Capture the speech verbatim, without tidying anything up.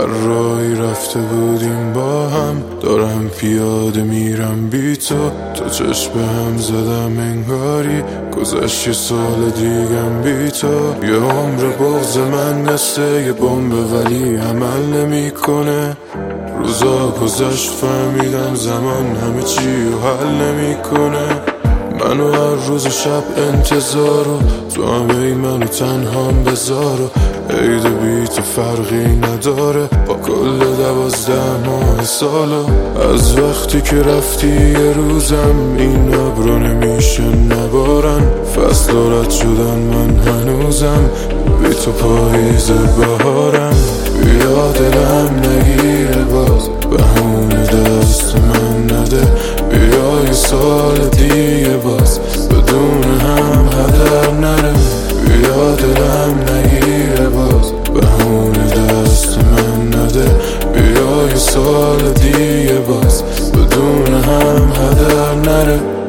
راهی رفته بودیم با هم، دارم پیاده میرم بی تو. تو چشم هم زدم انگاری گذشت یه سال دیگم بی تو. یه عمر بغض من مثل یه بمب ولی عمل نمیکنه. روزا گذشت فهمیدم زمان همه چی رو حل نمیکنه. منو هر روز و شب انتظارو، تو هم ای منو تنهام بذارو. عید و بی تو فرقی نداره با کل دوازده ماه سالو. از وقتی که رفتی یه روزم این ابرو نمیشه نبارن. فصل رد شدن من هنوزم بی تو پاییز بهارم. بیا دلم نگیره باز بهونه دست من نده. بیا یه سال دیگه باز بدون هم هدر نره. بیا دلم نگیره باز بهونه دست من نده. بیا یه سال دیگه باز بدون هم هدر نره.